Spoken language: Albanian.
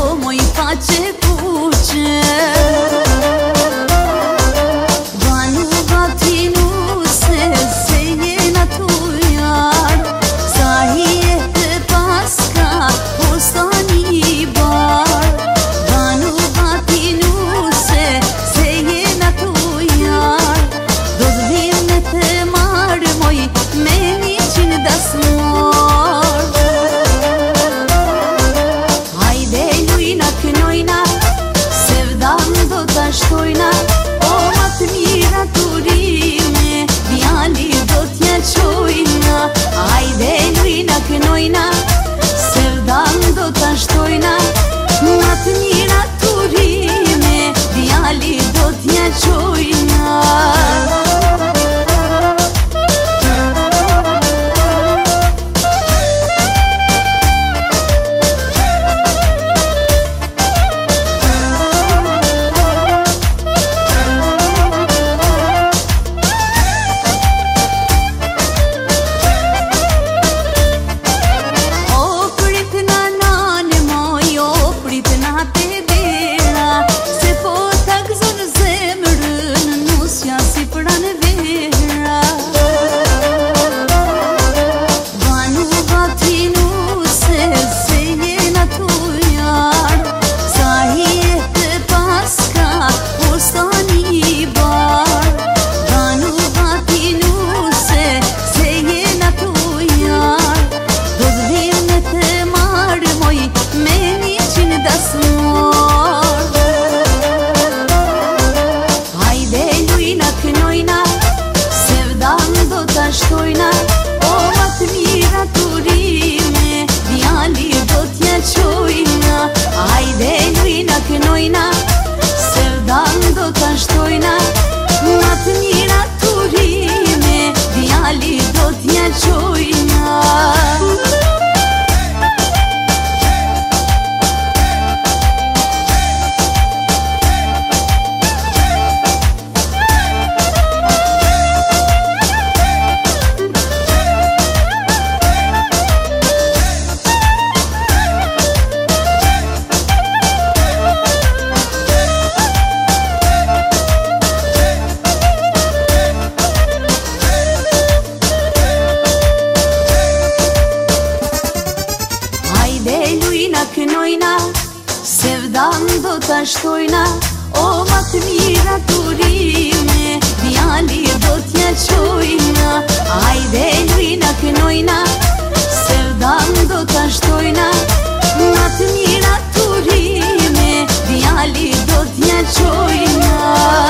moj pace kuće. Banu batinu se je na tujar, zahijete paska postani bar. Banu batinu se je na tujar, dozvirnete mar moj meni čin da smor. Shtojna, o matë mira turime, djali do t'ja qojna. Ajde lujna kënojna, se vdan do t'a shtojna. Matë mira turime, djali do t'ja qojna. Shtojna, o matë mira turime, djali do t'ja qojna. Ajde lujna kënojna, se vdan do t'a shtojna. Matë mira turime, djali do t'ja qojna. Kënojna, se vdan do t'a shtojna. O matë mira turime, djali do t'ja qojna. Ajde lujna kënojna, se vdan do t'a shtojna. Matë mira turime, djali do t'ja qojna.